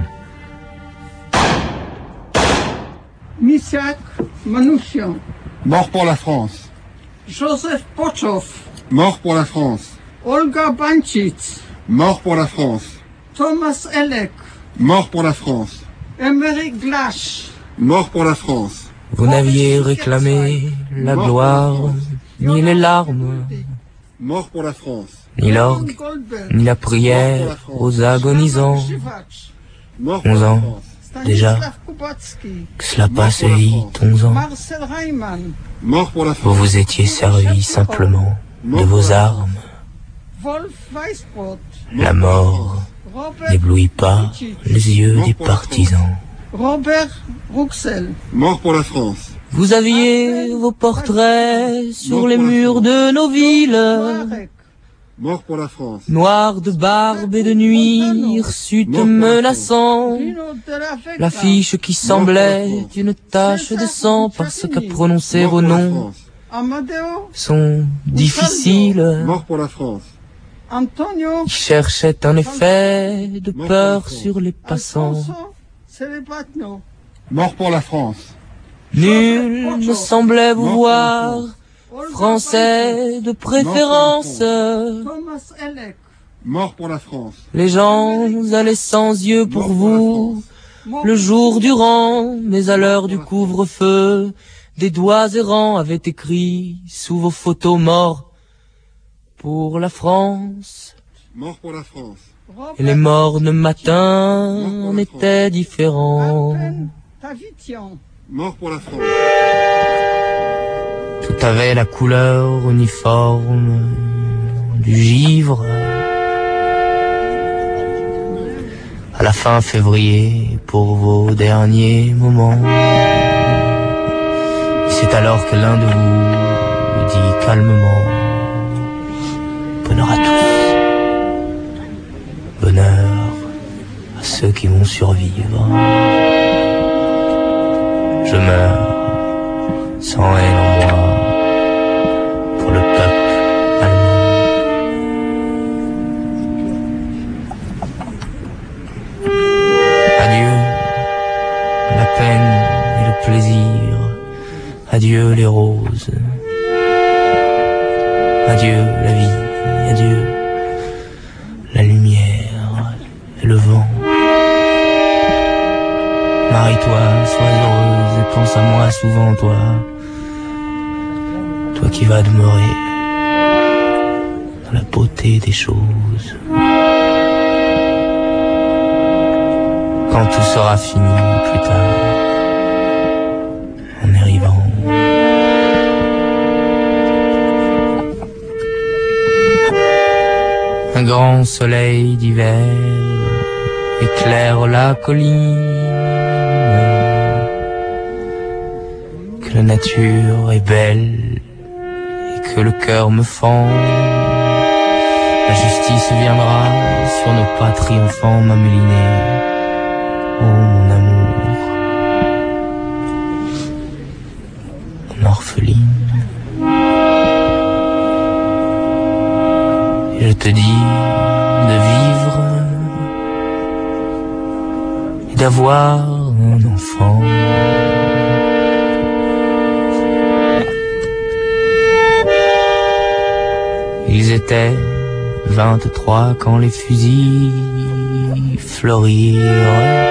Misak Manouchian. Mort pour la France. Joseph Pochov. Mort pour la France. Olga Banchitz. Mort pour la France. Thomas Elek. Mort pour la France. Emery Glash. Mort pour la France. Vous n'aviez réclamé la gloire, ni les larmes, Mort pour la France. ni l'orgue, ni la prière aux agonisants. 11 ans, déjà, que cela passait vite, 11 ans. Marcel Reimann. Mort pour la France. Vous vous étiez servi simplement de vos armes. Wolf Weisbrot. La mort n'éblouit pas les yeux des partisans. Robert Rouxel. Mort pour la France. Vous aviez vos portraits sur les murs de nos villes. Mort pour la France. Noirs de barbe et de nuit, hirsutes menaçants. L'affiche qui semblait une tache de sang parce qu'à prononcer au nom sont difficiles. Mort pour la France. Antonio. Il cherchait un effet de peur sur les passants. Mort pour la France. Nul ne semblait vous voir, français de préférence. Thomas Elek. Mort pour la France. Les gens allaient sans yeux pour vous, le jour durant, mais à l'heure du couvre-feu, des doigts errants avaient écrit sous vos photos morts pour la France. Mort pour la France. et les mornes matins en étaient différents. Mort pour la France. Tout avait la couleur uniforme du givre. À la fin février, pour vos derniers moments. C'est alors que l'un de vous dit calmement: bonheur à tous, bonheur à ceux qui vont survivre. Je meurs sans haine en moi pour le peuple allemand. Adieu la peine et le plaisir, adieu les roses, adieu la vie, adieu la lumière et le vent. Marie-toi, sois heureuse et pense à moi souvent, toi qui vas demeurer dans la beauté des choses. Quand tout sera fini plus tard, en arrivant. Un grand soleil d'hiver éclaire la colline. Que la nature est belle et que le cœur me fend. La justice viendra sur nos pas triomphants m'ameliner. Oh mon amour, mon orpheline. Et je te dis de vivre et d'avoir un enfant. Ils étaient 23 quand les fusils fleurirent.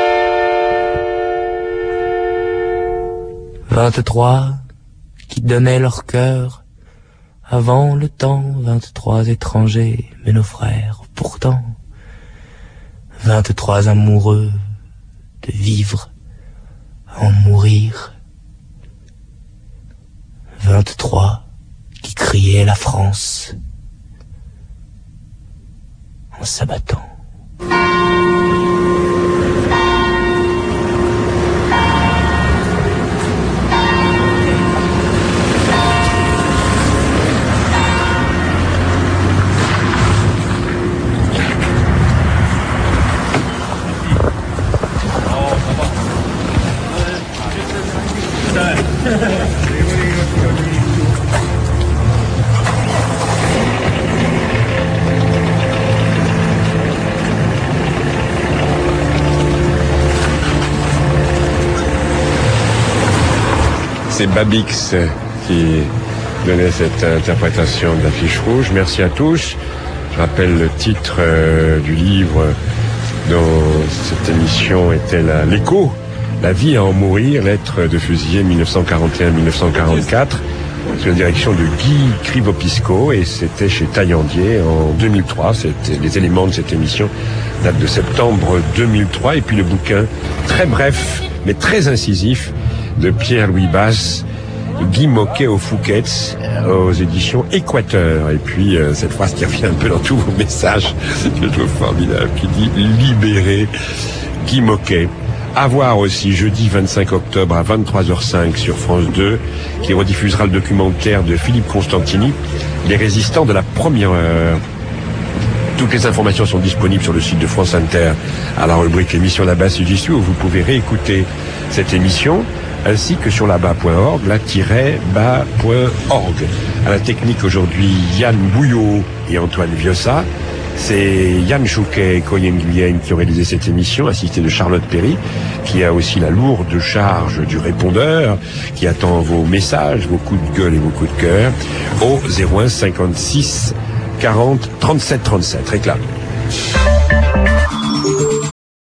23 qui donnaient leur cœur avant le temps. 23 étrangers, mais nos frères pourtant. 23 amoureux de vivre à en mourir. 23 qui criaient la France en s'abattant. C'est Babix qui donnait cette interprétation de l'affiche rouge. Merci à tous. Je rappelle le titre du livre dont cette émission était l'écho, La vie à en mourir, lettres de fusillés 1941-1944, sous la direction de Guy Krivopisco, et c'était chez Taillandier en 2003. Les éléments de cette émission datent de septembre 2003, et puis le bouquin très bref mais très incisif de Pierre-Louis Basse, Guy Moquet aux Fouquet's, aux éditions Équateur. Et puis cette phrase qui revient un peu dans tous vos messages, que je trouve formidable, qui dit « Libéré Guy Moquet ». À voir aussi jeudi 25 octobre à 23h05 sur France 2, qui rediffusera le documentaire de Philippe Constantini, Les résistants de la première heure. Toutes les informations sont disponibles sur le site de France Inter à la rubrique émission là-bas si j'y suis, où vous pouvez réécouter cette émission, ainsi que sur là-bas.org, là-bas.org. À la technique aujourd'hui, Yann Bouillot et Antoine Viossa. C'est Yann Chouquet et Coyen Guyenne qui ont réalisé cette émission, assisté de Charlotte Perry, qui a aussi la lourde charge du répondeur, qui attend vos messages, vos coups de gueule et vos coups de cœur, au 01 56 40 37 37. Réclame.